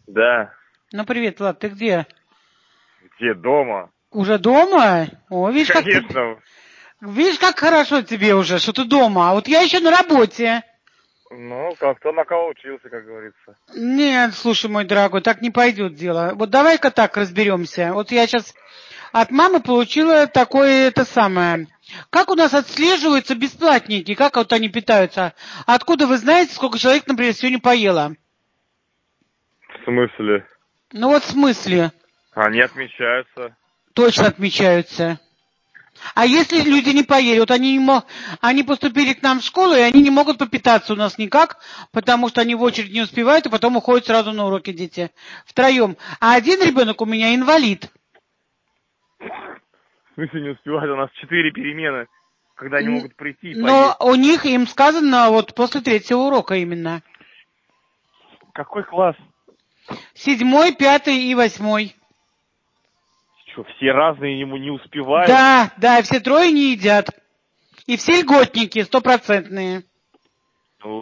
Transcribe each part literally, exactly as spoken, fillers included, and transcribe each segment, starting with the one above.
Да. Ну, привет, Влад, ты где? Где? Дома. Уже дома? О, видишь, как Конечно. ты... Видишь, как хорошо тебе уже, что ты дома. А вот я еще на работе. Ну, как-то наколочился, как говорится. Нет, слушай, мой дорогой, так не пойдет дело. Вот давай-ка так разберемся. Вот я сейчас от мамы получила такое, это самое... Как у нас отслеживаются бесплатники? Как вот они питаются? Откуда вы знаете, сколько человек, например, сегодня поело? В смысле? Ну вот в смысле? Они отмечаются. Точно отмечаются. А если люди не поели, вот они, не мо... они поступили к нам в школу, и они не могут попитаться у нас никак, потому что они в очередь не успевают, и потом уходят сразу на уроки дети. Втроем. А один ребенок у меня инвалид. В смысле не успевают? У нас четыре перемены, когда они могут прийти и Но поесть. у них, им сказано, вот после третьего урока именно. Какой класс? Седьмой, пятый и восьмой. Что, все разные ему не успевают? Да, да, все трое не едят. И все льготники, стопроцентные. Ну...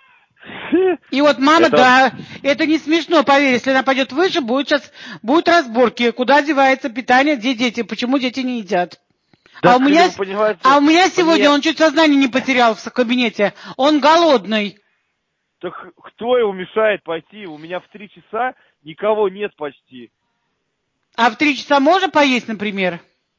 И вот мама, Это... да, это не смешно, поверь, если она пойдет выше, будет сейчас, будут разборки, куда девается питание, где дети, почему дети не едят. Так, а у меня, вы понимаете, а у меня сегодня мне... он чуть сознание не потерял в кабинете, он голодный. Так кто его мешает пойти? У меня в три часа никого нет почти. А в три часа можно поесть, например?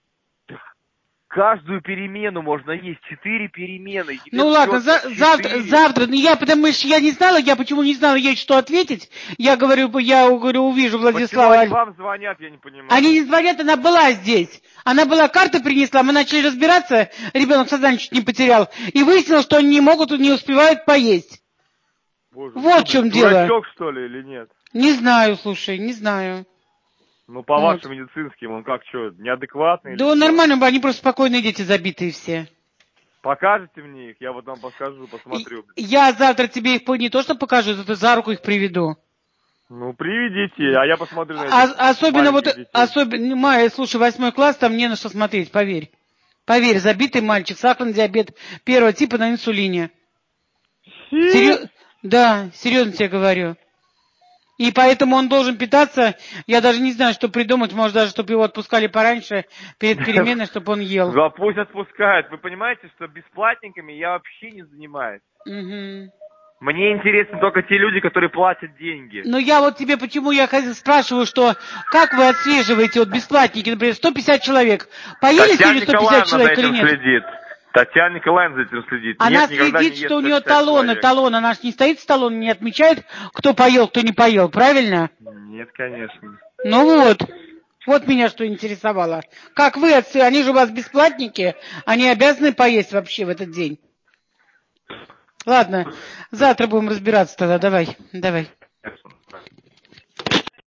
Каждую перемену можно есть, четыре перемены. Ну ладно, за, завтра, завтра, ну я, потому что я не знала, я почему не знала ей, что ответить. Я говорю, я говорю, увижу Владислава. Почему они вам звонят, я не понимаю. Они не звонят, она была здесь. Она была, карты принесла, мы начали разбираться, ребенок сознание чуть не потерял, и выяснилось, что они не могут, не успевают поесть. Боже, вот в чем дело. Дурачок, что ли, или нет? Не знаю, слушай, не знаю. Ну, по вот. вашим медицинским, он как, что, неадекватный? Да нормально, они просто спокойные дети, забитые все. Покажете мне их? Я вот вам покажу, посмотрю. Я завтра тебе их не то что покажу, это за руку их приведу. Ну, приведите, а я посмотрю на этих а, Особенно вот, детей. особенно, Майя, слушай, восьмой класс, там не на что смотреть, поверь. Поверь, забитый мальчик, сахарный диабет первого типа на инсулине. Серьез... Да, серьезно тебе говорю. И поэтому он должен питаться, я даже не знаю, что придумать, может даже, чтобы его отпускали пораньше, перед переменой, чтобы он ел. Да пусть отпускают. Вы понимаете, что бесплатниками я вообще не занимаюсь. Угу. Мне интересны только те люди, которые платят деньги. Ну я вот тебе, почему я спрашиваю, что как вы отслеживаете вот бесплатники, например, сто пятьдесят человек, поели сегодня сто пятьдесят человек или нет? Следит. Татьяна Николаевна за этим следит. Она нет, следит, не что у нее талоны, человек. талоны, она же не стоит в талоне, не отмечает, кто поел, кто не поел, правильно? Нет, конечно. Ну вот, вот меня что интересовало. Как вы, они же у вас бесплатники, они обязаны поесть вообще в этот день. Ладно, завтра будем разбираться тогда, давай, давай.